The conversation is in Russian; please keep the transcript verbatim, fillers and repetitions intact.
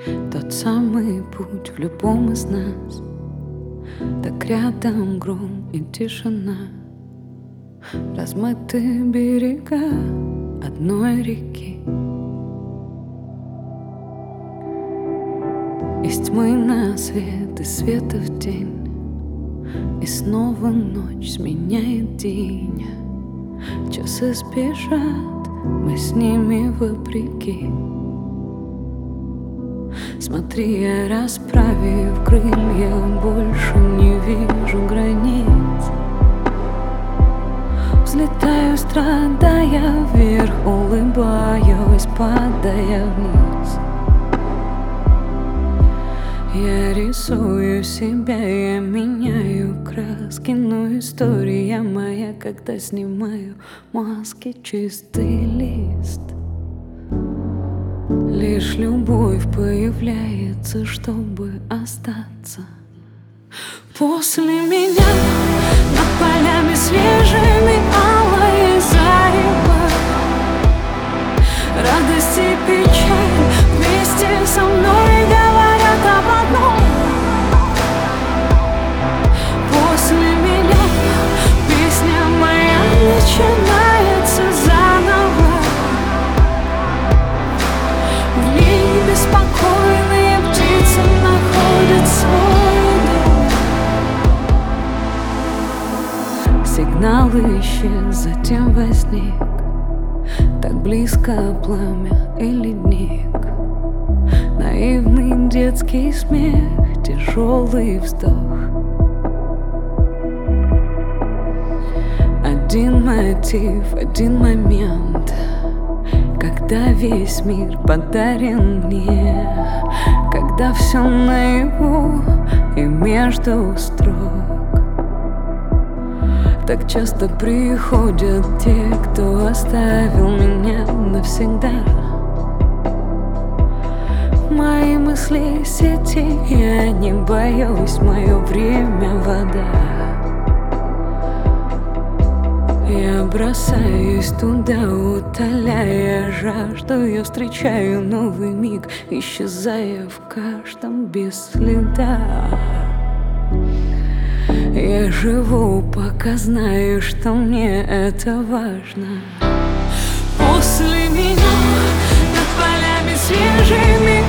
Тот самый путь в любом из нас. Так рядом гром и тишина, размытые берега одной реки. Из тьмы на свет, из света в день, и снова ночь сменяет день. Часы спешат, мы с ними вопреки. Смотри, я, расправив крылья, больше не вижу границ. Взлетаю, страдая вверх, улыбаюсь, падая вниз. Я рисую себя, я меняю краски, но история моя, когда снимаю маски, чистый лист. Лишь любовь появляется, чтобы остаться. После меня над полями свежими алые зарева, радость и печаль вместе со мной говорят об одном. После меня песня моя начинается заново. В небе спокойные птицы находят свой дом. Сигнал исчез, затем возник. Так близко пламя и ледник. Наивный детский смех, тяжелый вздох. Один мотив, один момент, когда весь мир подарен мне, когда все наяву и между строк. Так часто приходят те, кто оставил меня навсегда. Мои мысли сети, я не боюсь, мое время вода. Я бросаюсь туда, утоляя жажду. Я встречаю новый миг, исчезая в каждом без следа. Я живу, пока знаю, что мне это важно. После меня над полями свежими